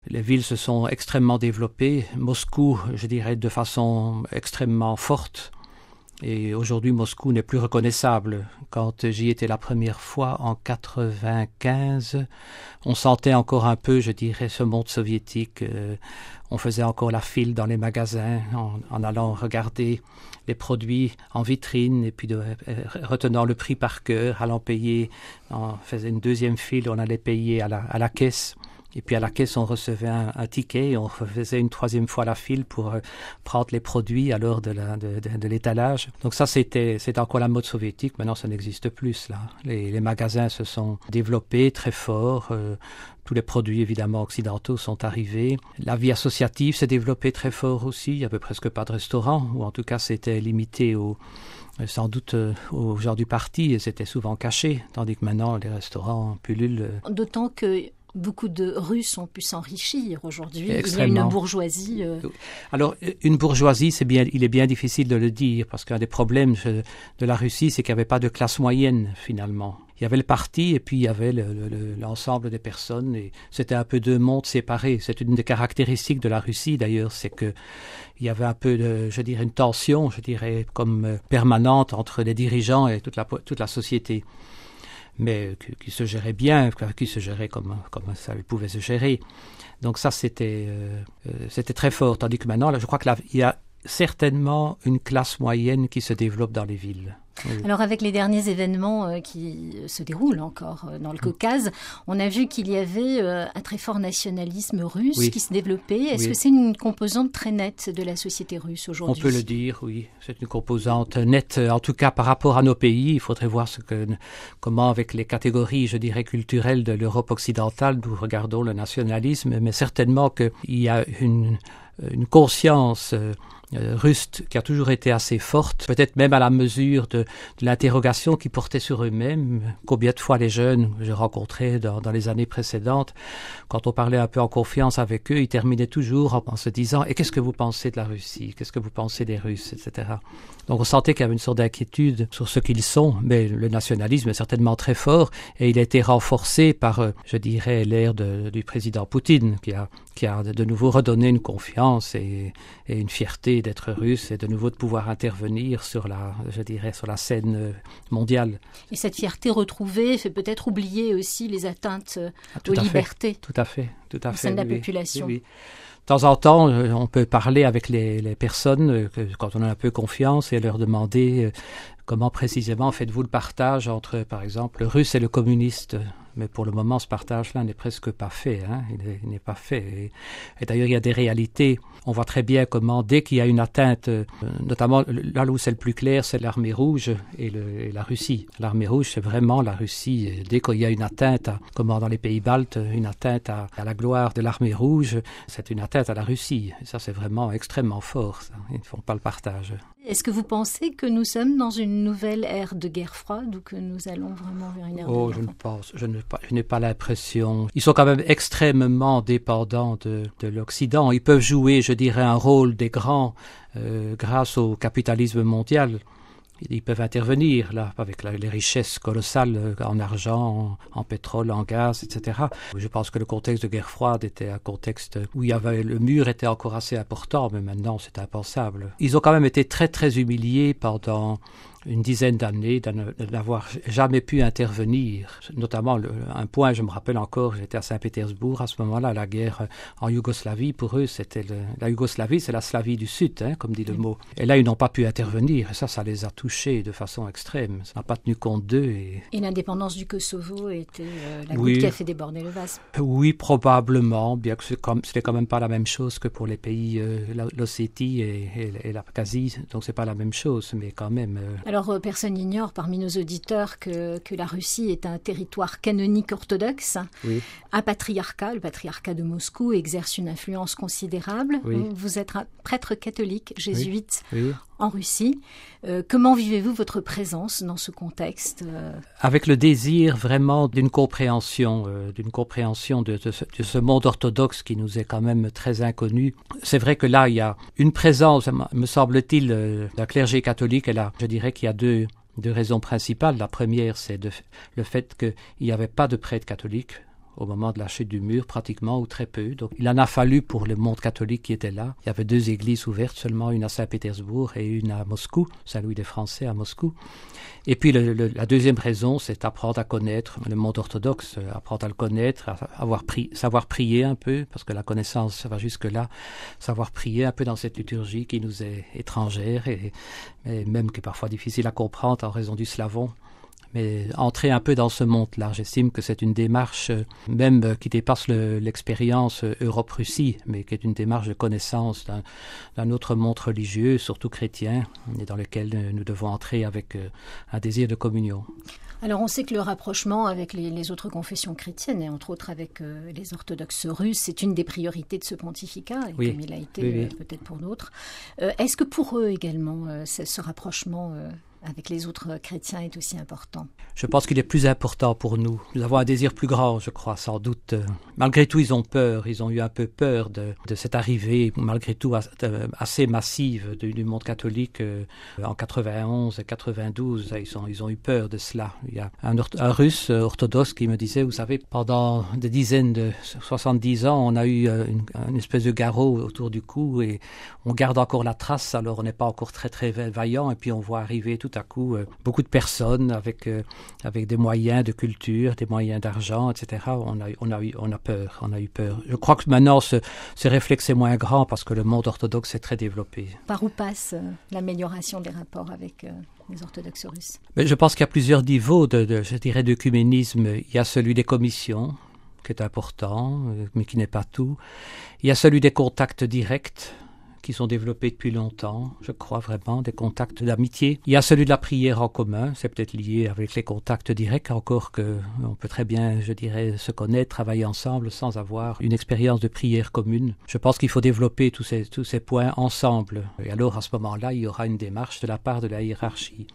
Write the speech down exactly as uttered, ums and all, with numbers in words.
Les villes se sont extrêmement développées. Moscou, je dirais, de façon extrêmement forte. Et aujourd'hui, Moscou n'est plus reconnaissable. Quand j'y étais la première fois, en quatre-vingt-quinze, on sentait encore un peu, je dirais, ce monde soviétique. Euh, on faisait encore la file dans les magasins en, en allant regarder les produits en vitrine et puis de, euh, retenant le prix par cœur, allant payer. On faisait une deuxième file, on allait payer à la, à la caisse. Et puis à la caisse, on recevait un, un ticket et on faisait une troisième fois la file pour euh, prendre les produits à l'heure de, la, de, de, de l'étalage. Donc ça, c'était, c'était encore la mode soviétique. Maintenant, ça n'existe plus, là. Les, les magasins se sont développés très fort. Euh, tous les produits, évidemment, occidentaux sont arrivés. La vie associative s'est développée très fort aussi. Il n'y avait presque pas de restaurants, ou en tout cas, c'était limité au... sans doute euh, au genre du parti, et c'était souvent caché. Tandis que maintenant, les restaurants pullulent. D'autant que beaucoup de Russes ont pu s'enrichir aujourd'hui. Il y a une bourgeoisie. Euh... Alors, une bourgeoisie, c'est bien, il est bien difficile de le dire, parce qu'un des problèmes de la Russie, c'est qu'il n'y avait pas de classe moyenne, finalement. Il y avait le parti et puis il y avait le, le, l'ensemble des personnes. Et c'était un peu deux mondes séparés. C'est une des caractéristiques de la Russie, d'ailleurs, c'est que il y avait un peu de, je dirais, une tension, je dirais, comme permanente entre les dirigeants et toute la, toute la société. Mais qui, qui se gérait bien, qui se gérait comme, comme ça pouvait se gérer. Donc ça, c'était, euh, c'était très fort. Tandis que maintenant, là, je crois qu'il y a certainement une classe moyenne qui se développe dans les villes. Oui. Alors avec les derniers événements euh, qui se déroulent encore euh, dans le Caucase, on a vu qu'il y avait euh, un très fort nationalisme russe oui. qui se développait. Est-ce oui. que c'est une composante très nette de la société russe aujourd'hui ? On peut le dire, oui. C'est une composante nette. En tout cas, par rapport à nos pays, il faudrait voir ce que, comment, avec les catégories, je dirais, culturelles de l'Europe occidentale, nous regardons le nationalisme, mais certainement qu'il y a une, une conscience euh, Euh, russe qui a toujours été assez forte, peut-être même à la mesure de, de l'interrogation qu'ils portaient sur eux-mêmes. Combien de fois les jeunes que j'ai rencontrés dans, dans les années précédentes, quand on parlait un peu en confiance avec eux, ils terminaient toujours en, en se disant « Et qu'est-ce que vous pensez de la Russie ? Qu'est-ce que vous pensez des Russes ?» et cetera. Donc on sentait qu'il y avait une sorte d'inquiétude sur ce qu'ils sont, mais le nationalisme est certainement très fort et il a été renforcé par, euh, je dirais, l'ère de, du président Poutine qui a, qui a de nouveau redonné une confiance et, et une fierté d'être russe et de nouveau de pouvoir intervenir sur la, je dirais, sur la scène mondiale. Et cette fierté retrouvée fait peut-être oublier aussi les atteintes ah, aux libertés. Fait, tout à fait, tout à fait. Au sein de la oui, population. Oui, oui. De temps en temps, on peut parler avec les, les personnes, que, quand on a un peu confiance, et leur demander comment précisément faites-vous le partage entre, par exemple, le russe et le communiste. Mais pour le moment, ce partage-là n'est presque pas fait. Hein. Il, est, il n'est pas fait. Et, et d'ailleurs, il y a des réalités. On voit très bien comment, dès qu'il y a une atteinte, euh, notamment là où c'est le plus clair, c'est l'armée rouge et, le, et la Russie. L'armée rouge, c'est vraiment la Russie. Et dès qu'il y a une atteinte, à, comme dans les pays baltes, une atteinte à, à la gloire de l'armée rouge, c'est une atteinte à la Russie. Et ça, c'est vraiment extrêmement fort. Ça. Ils ne font pas le partage. Est-ce que vous pensez que nous sommes dans une nouvelle ère de guerre froide ou que nous allons vraiment vers une ère oh, de guerre je ne pense, je, ne, je n'ai pas l'impression. Ils sont quand même extrêmement dépendants de, de l'Occident. Ils peuvent jouer, je dirais, un rôle des grands euh, grâce au capitalisme mondial. Ils peuvent intervenir là avec la, les richesses colossales en argent, en, en pétrole, en gaz, et cetera. Je pense que le contexte de guerre froide était un contexte où il y avait, le mur était encore assez important, mais maintenant c'est impensable. Ils ont quand même été très très humiliés pendant une dizaine d'années de n'avoir jamais pu intervenir. Notamment, le, un point, je me rappelle encore, j'étais à Saint-Pétersbourg à ce moment-là, la guerre en Yougoslavie, pour eux, c'était le, la Yougoslavie, c'est la Slavie du Sud, hein, comme dit le mot. Et là, ils n'ont pas pu intervenir, et ça, ça les a touchés de façon extrême. Ça n'a pas tenu compte d'eux. Et, et l'indépendance du Kosovo était euh, la oui, goutte qui a fait déborder le vase. Oui, probablement, bien que c'est comme, c'était quand même pas la même chose que pour les pays, euh, l'Ossétie et, et, et l'Abkhazie, donc c'est pas la même chose, mais quand même... Euh, Alors, Alors, personne n'ignore parmi nos auditeurs que, que la Russie est un territoire canonique orthodoxe, oui. un patriarcat, le patriarcat de Moscou exerce une influence considérable. Oui. Vous êtes un prêtre catholique jésuite oui. Oui. en Russie. Euh, comment vivez-vous votre présence dans ce contexte euh... Avec le désir vraiment d'une compréhension, euh, d'une compréhension de, de, ce, de ce monde orthodoxe qui nous est quand même très inconnu. C'est vrai que là, il y a une présence, me semble-t-il, euh, d'un clergé catholique. Et là, je dirais qu'il y a deux, deux raisons principales. La première, c'est de, le fait qu'il n'y avait pas de prêtre catholique au moment de la chute du mur, pratiquement, ou très peu. Donc il en a fallu pour le monde catholique qui était là. Il y avait deux églises ouvertes, seulement une à Saint-Pétersbourg et une à Moscou, Saint-Louis des Français à Moscou. Et puis le, le, la deuxième raison, c'est apprendre à connaître le monde orthodoxe, apprendre à le connaître, à avoir pri- savoir prier un peu, parce que la connaissance, ça va jusque-là, savoir prier un peu dans cette liturgie qui nous est étrangère et, et même qui est parfois difficile à comprendre en raison du slavon. Mais entrer un peu dans ce monde-là, j'estime que c'est une démarche même qui dépasse le, l'expérience Europe-Russie, mais qui est une démarche de connaissance d'un, d'un autre monde religieux, surtout chrétien, et dans lequel nous devons entrer avec un désir de communion. Alors on sait que le rapprochement avec les, les autres confessions chrétiennes, et entre autres avec euh, les orthodoxes russes, c'est une des priorités de ce pontificat, et oui. comme il a été oui, oui. Euh, peut-être pour d'autres. Euh, est-ce que pour eux également, euh, ce rapprochement euh, avec les autres chrétiens est aussi important? Je pense qu'il est plus important pour nous. Nous avons un désir plus grand, je crois, sans doute. Malgré tout, ils ont peur. Ils ont eu un peu peur de, de cette arrivée, malgré tout, assez massive du, du monde catholique en quatre-vingt-onze et quatre-vingt-douze. Ils ont, ils ont eu peur de cela. Il y a un, un russe orthodoxe qui me disait, vous savez, pendant des dizaines de soixante-dix ans, on a eu une, une espèce de garrot autour du cou et on garde encore la trace, alors on n'est pas encore très très vaillant, et puis on voit arriver tout à coup euh, beaucoup de personnes avec, euh, avec des moyens de culture, des moyens d'argent, et cetera. On a, on a, eu, on a peur, on a eu peur. Je crois que maintenant ce, ce réflexe est moins grand parce que le monde orthodoxe est très développé. Par où passe euh, l'amélioration des rapports avec euh, les orthodoxes russes? Mais je pense qu'il y a plusieurs niveaux de, de je dirais, d'œcuménisme. Il y a celui des commissions, qui est important, mais qui n'est pas tout. Il y a celui des contacts directs, qui sont développés depuis longtemps, je crois vraiment, des contacts d'amitié. Il y a celui de la prière en commun, c'est peut-être lié avec les contacts directs, encore que on peut très bien, je dirais, se connaître, travailler ensemble sans avoir une expérience de prière commune. Je pense qu'il faut développer tous ces, tous ces points ensemble. Et alors, à ce moment-là, il y aura une démarche de la part de la hiérarchie.